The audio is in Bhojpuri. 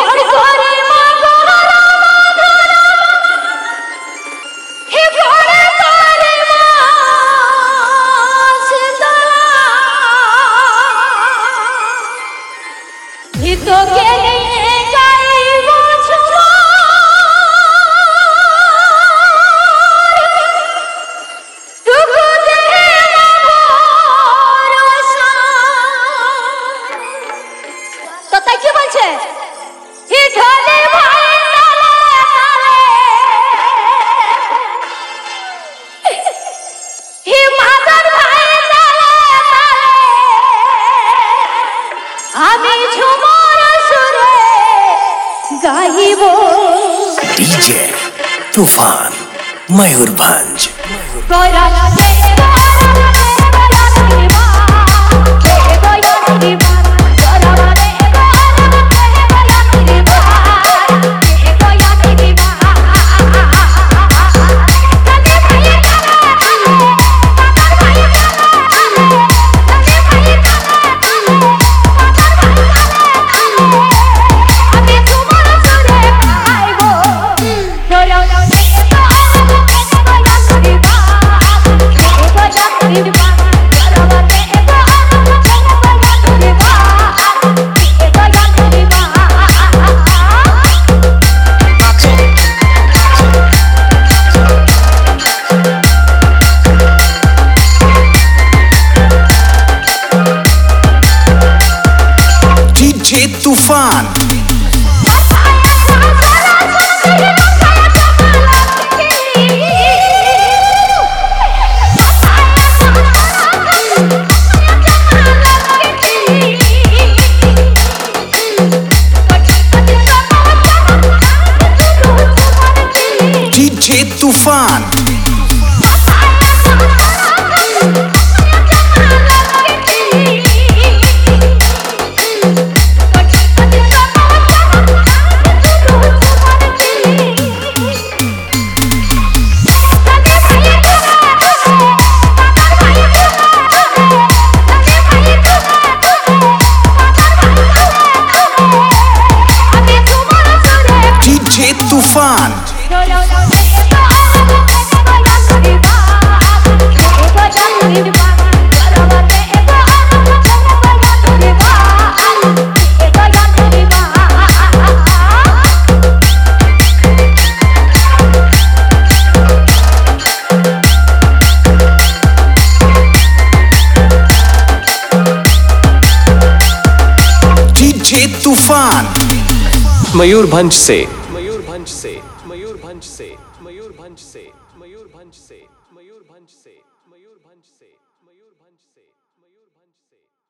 ঘর করে মা গহরা মাধরা হে ঘরে করে মা শীতলা ভিতকে নিয়ে যাইব ছোমা টুকু দে ভরসা তো তাই কি বলছে হি ঢলে ভাই হি মাদার ভাই আমি ঝুমর সুরে গাইব डीजे तूफान मयूरभंज गोरा डीजे तूफान डीजे तूफान डीजे तूफान डीजे तूफान मयूरभंज से मयूरभंज से मयूरभंज से मयूरभंज से मयूरभंज से मयूरभंज से मयूरभंज से मयूरभंज से मयूरभंज से